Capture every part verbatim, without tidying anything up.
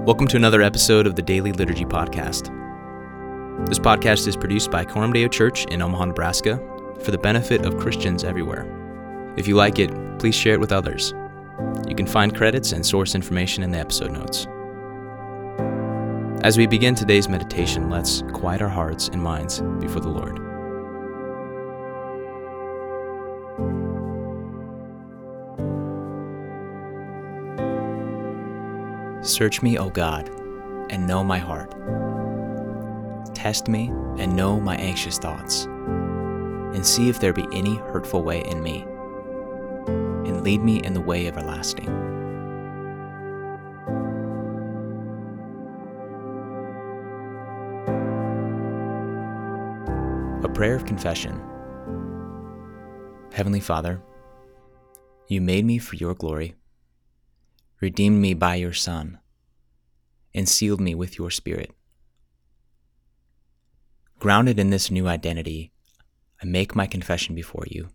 Welcome to another episode of the Daily Liturgy Podcast. This podcast is produced by Coram Deo Church in Omaha, Nebraska, for the benefit of Christians everywhere. If you like it, please share it with others. You can find credits and source information in the episode notes. As we begin today's meditation, let's quiet our hearts and minds before the Lord. Search me, O God, and know my heart. Test me and know my anxious thoughts, and see if there be any hurtful way in me, and lead me in the way everlasting. A prayer of confession. Heavenly Father, you made me for your glory, redeemed me by your Son, and sealed me with your Spirit. Grounded in this new identity, I make my confession before you.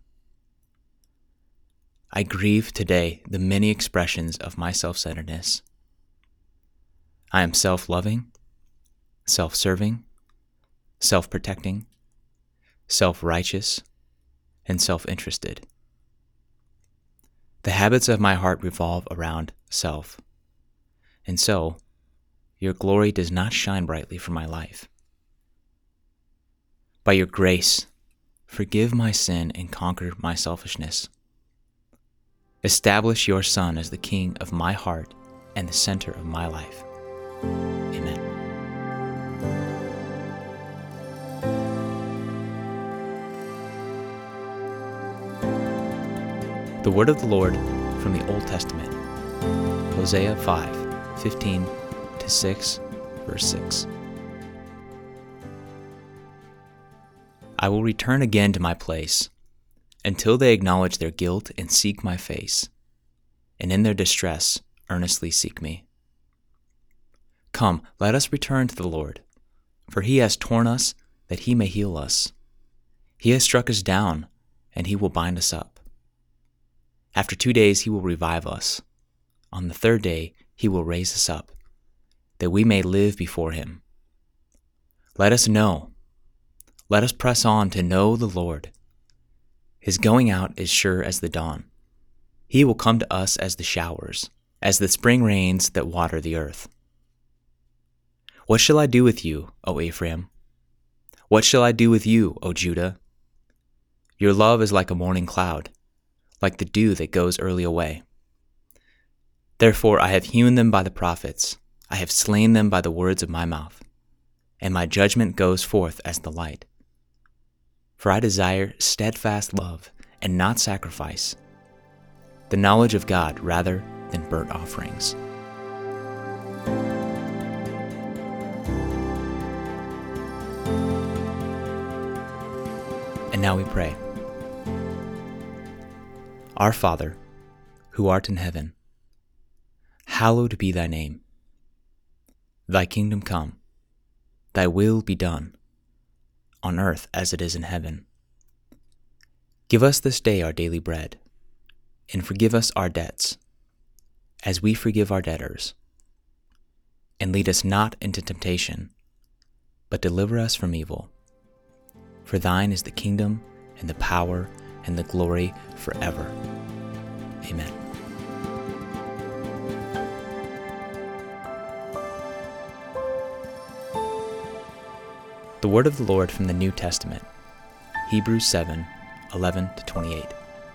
I grieve today the many expressions of my self-centeredness. I am self-loving, self-serving, self-protecting, self-righteous, and self-interested. The habits of my heart revolve around self, and so your glory does not shine brightly for my life. By your grace, forgive my sin and conquer my selfishness. Establish your Son as the King of my heart and the center of my life. Amen. The word of the Lord from the Old Testament, Hosea five, fifteen to six, verse six. I will return again to my place, until they acknowledge their guilt and seek my face, and in their distress earnestly seek me. Come, let us return to the Lord, for he has torn us that he may heal us. He has struck us down, and he will bind us up. After two days he will revive us. On the third day he will raise us up, that we may live before him. Let us know. Let us press on to know the Lord. His going out is sure as the dawn. He will come to us as the showers, as the spring rains that water the earth. What shall I do with you, O Ephraim? What shall I do with you, O Judah? Your love is like a morning cloud, like the dew that goes early away. Therefore I have hewn them by the prophets, I have slain them by the words of my mouth, and my judgment goes forth as the light. For I desire steadfast love and not sacrifice, the knowledge of God rather than burnt offerings. And now we pray. Our Father, who art in heaven, hallowed be thy name. Thy kingdom come, thy will be done, on earth as it is in heaven. Give us this day our daily bread, and forgive us our debts, as we forgive our debtors. And lead us not into temptation, but deliver us from evil. For thine is the kingdom, and the power, and the glory forever. Amen. The word of the Lord from the New Testament, Hebrews seven, eleven to twenty-eight.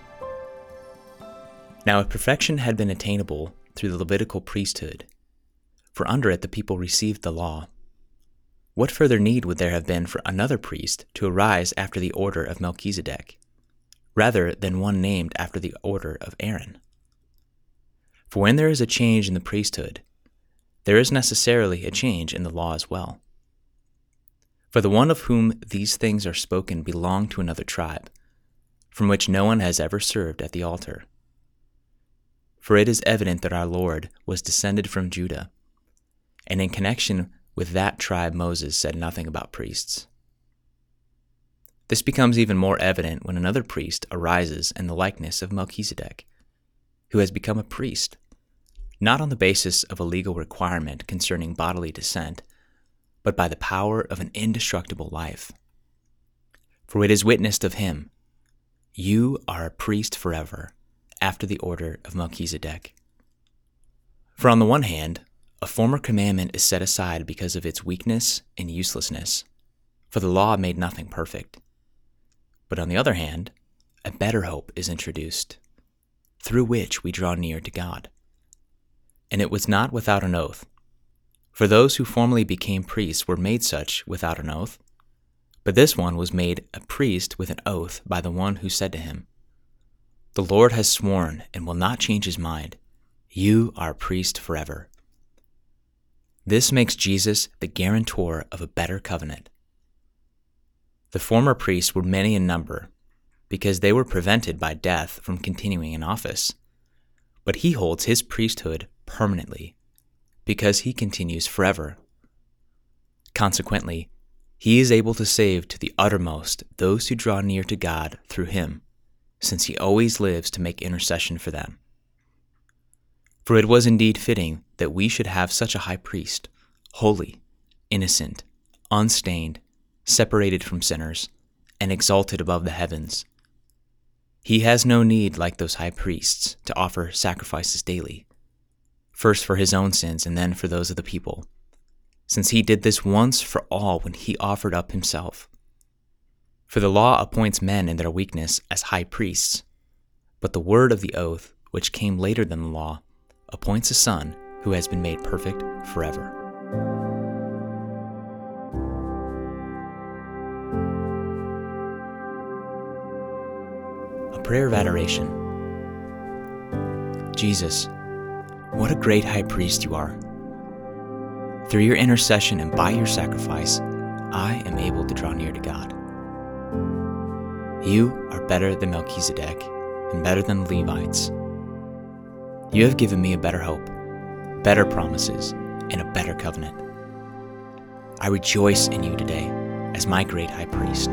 Now if perfection had been attainable through the Levitical priesthood, for under it the people received the law, what further need would there have been for another priest to arise after the order of Melchizedek, rather than one named after the order of Aaron? For when there is a change in the priesthood, there is necessarily a change in the law as well. For the one of whom these things are spoken belonged to another tribe, from which no one has ever served at the altar. For it is evident that our Lord was descended from Judah, and in connection with that tribe Moses said nothing about priests. This becomes even more evident when another priest arises in the likeness of Melchizedek, who has become a priest, not on the basis of a legal requirement concerning bodily descent, but by the power of an indestructible life. For it is witnessed of him, "You are a priest forever, after the order of Melchizedek." For on the one hand, a former commandment is set aside because of its weakness and uselessness, for the law made nothing perfect. But on the other hand, a better hope is introduced, through which we draw near to God. And it was not without an oath, for those who formerly became priests were made such without an oath, but this one was made a priest with an oath by the one who said to him, "The Lord has sworn and will not change his mind. You are a priest forever." This makes Jesus the guarantor of a better covenant. The former priests were many in number, because they were prevented by death from continuing in office, but he holds his priesthood permanently, because he continues forever. Consequently, he is able to save to the uttermost those who draw near to God through him, since he always lives to make intercession for them. For it was indeed fitting that we should have such a high priest, holy, innocent, unstained, separated from sinners, and exalted above the heavens. He has no need, like those high priests, to offer sacrifices daily, first for his own sins and then for those of the people, since he did this once for all when he offered up himself. For the law appoints men in their weakness as high priests, but the word of the oath, which came later than the law, appoints a son who has been made perfect forever. A prayer of adoration. Jesus, what a great high priest you are. Through your intercession and by your sacrifice, I am able to draw near to God. You are better than Melchizedek and better than the Levites. You have given me a better hope, better promises, and a better covenant. I rejoice in you today as my great high priest.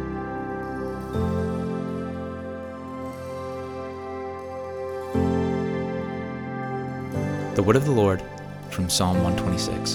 The word of the Lord from Psalm one twenty-six.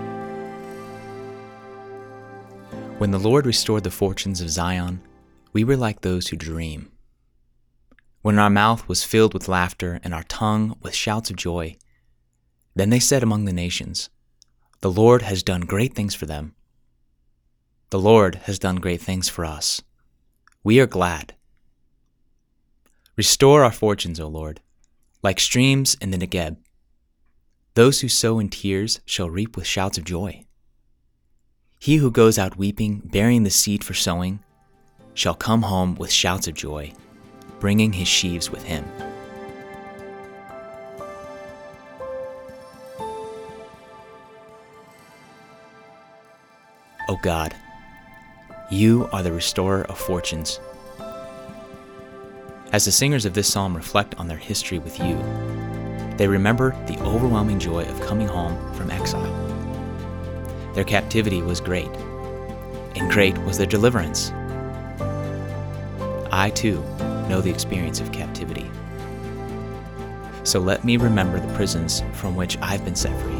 When the Lord restored the fortunes of Zion, we were like those who dream. When our mouth was filled with laughter and our tongue with shouts of joy, then they said among the nations, "The Lord has done great things for them. The Lord has done great things for us. We are glad." Restore our fortunes, O Lord, like streams in the Negeb. Those who sow in tears shall reap with shouts of joy. He who goes out weeping, bearing the seed for sowing, shall come home with shouts of joy, bringing his sheaves with him. O God, you are the restorer of fortunes. As the singers of this psalm reflect on their history with you, they remember the overwhelming joy of coming home from exile. Their captivity was great, and great was their deliverance. I, too, know the experience of captivity. So let me remember the prisons from which I've been set free.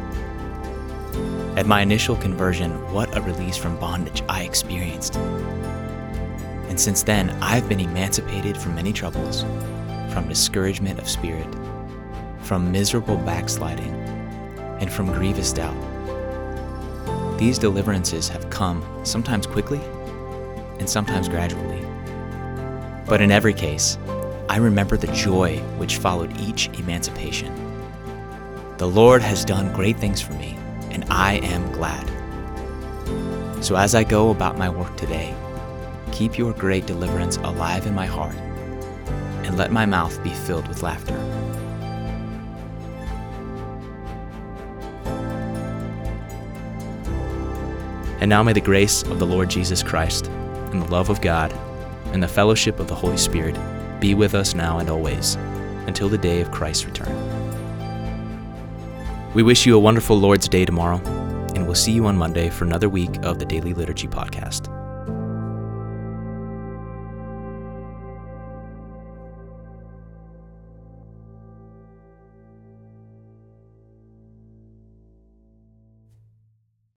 At my initial conversion, what a release from bondage I experienced. And since then, I've been emancipated from many troubles, from discouragement of spirit, from miserable backsliding, and from grievous doubt. These deliverances have come sometimes quickly and sometimes gradually. But in every case, I remember the joy which followed each emancipation. The Lord has done great things for me, and I am glad. So as I go about my work today, keep your great deliverance alive in my heart, and let my mouth be filled with laughter. And now may the grace of the Lord Jesus Christ, and the love of God, and the fellowship of the Holy Spirit be with us now and always, until the day of Christ's return. We wish you a wonderful Lord's Day tomorrow, and we'll see you on Monday for another week of the Daily Liturgy Podcast.